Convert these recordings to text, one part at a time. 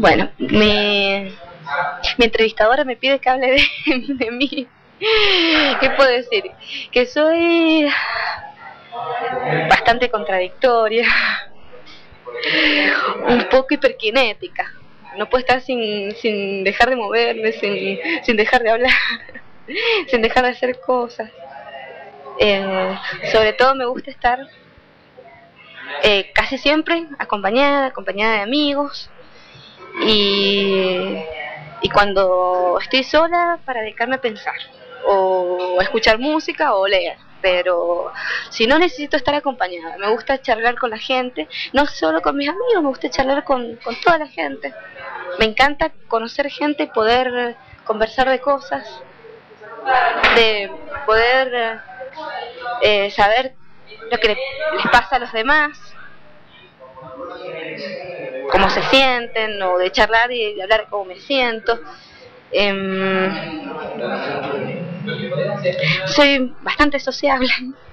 Bueno, mi entrevistadora me pide que hable de mí. ¿Qué puedo decir? Que soy bastante contradictoria, un poco hiperkinética. No puedo estar sin dejar de moverme, sin dejar de hablar, sin dejar de hacer cosas. Sobre todo me gusta estar casi siempre acompañada de amigos, y cuando estoy sola, para dedicarme a pensar o a escuchar música o leer. Pero si no, necesito estar acompañada. Me gusta charlar con la gente, no solo con mis amigos, me gusta charlar con toda la gente. Me encanta conocer gente y poder conversar de cosas, de poder saber lo que les pasa a los demás, cómo se sienten, o de charlar y de hablar de cómo me siento. Soy bastante sociable,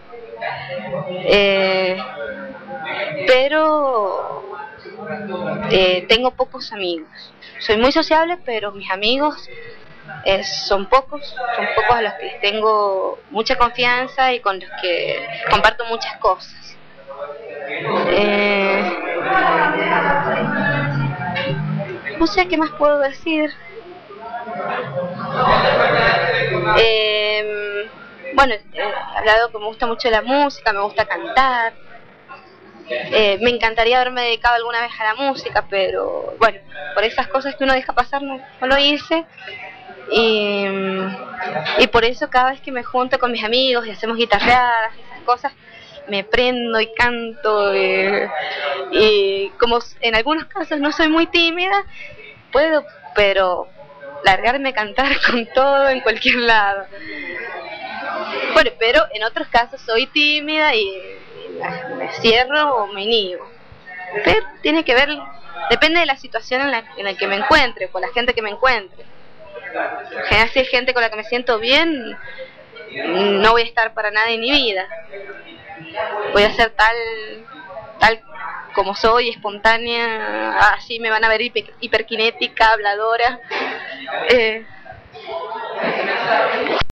pero tengo pocos amigos. Soy muy sociable, pero mis amigos son pocos a los que les tengo mucha confianza y con los que comparto muchas cosas. No sé qué más puedo decir. Bueno, he hablado que me gusta mucho la música, me gusta cantar. Me encantaría haberme dedicado alguna vez a la música, pero bueno, por esas cosas que uno deja pasar no lo hice. Y por eso cada vez que me junto con mis amigos y hacemos guitarreadas, esas cosas, me prendo y canto. Y como en algunos casos no soy muy tímida, puedo, pero largarme a cantar con todo en cualquier lado. Bueno, pero en otros casos soy tímida y me cierro o me inhibo. Pero tiene que ver, depende de la situación en la que me encuentre, con la gente que me encuentre. En general, si hay gente con la que me siento bien, no voy a estar para nada inhibida. Voy a ser tal como soy, espontánea, así me van a ver hiperkinética, habladora.